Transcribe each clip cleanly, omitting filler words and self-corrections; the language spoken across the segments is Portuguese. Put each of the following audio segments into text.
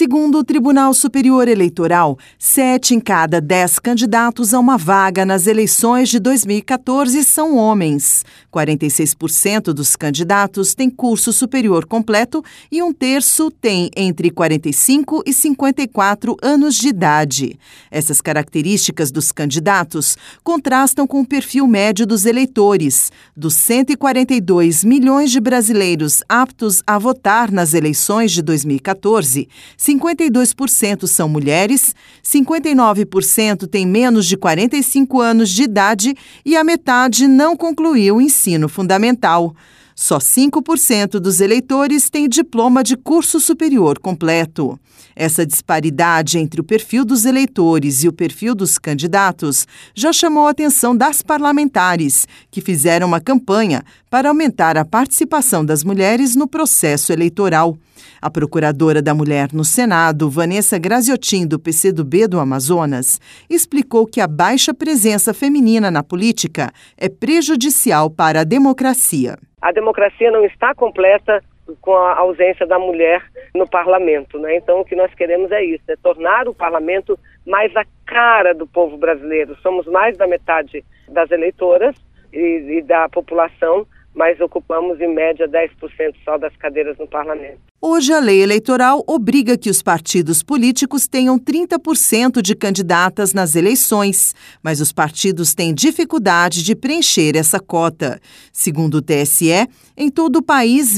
Segundo o Tribunal Superior Eleitoral, 7 em cada 10 candidatos a uma vaga nas eleições de 2014 são homens. 46% dos candidatos têm curso superior completo e 1/3 tem entre 45 e 54 anos de idade. Essas características dos candidatos contrastam com o perfil médio dos eleitores. Dos 142 milhões de brasileiros aptos a votar nas eleições de 2014, 52% são mulheres, 59% têm menos de 45 anos de idade e a metade não concluiu o ensino fundamental. Só 5% dos eleitores têm diploma de curso superior completo. Essa disparidade entre o perfil dos eleitores e o perfil dos candidatos já chamou a atenção das parlamentares, que fizeram uma campanha para aumentar a participação das mulheres no processo eleitoral. A procuradora da Mulher no Senado, Vanessa Graziotin, do PCdoB do Amazonas, explicou que a baixa presença feminina na política é prejudicial para a democracia. A democracia não está completa com a ausência da mulher no parlamento, né? Então o que nós queremos é isso, é tornar o parlamento mais a cara do povo brasileiro. Somos mais da metade das eleitoras e da população, mas ocupamos em média 10% só das cadeiras no parlamento. Hoje, a lei eleitoral obriga que os partidos políticos tenham 30% de candidatas nas eleições, mas os partidos têm dificuldade de preencher essa cota. Segundo o TSE, em todo o país,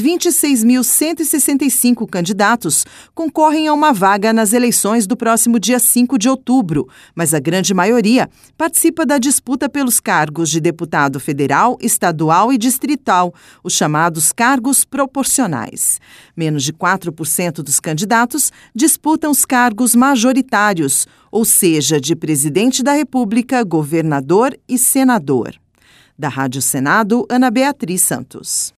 26.165 candidatos concorrem a uma vaga nas eleições do próximo dia 5 de outubro, mas a grande maioria participa da disputa pelos cargos de deputado federal, estadual e distrital, os chamados cargos proporcionais. Menos de 4% dos candidatos disputam os cargos majoritários, ou seja, de presidente da República, governador e senador. Da Rádio Senado, Ana Beatriz Santos.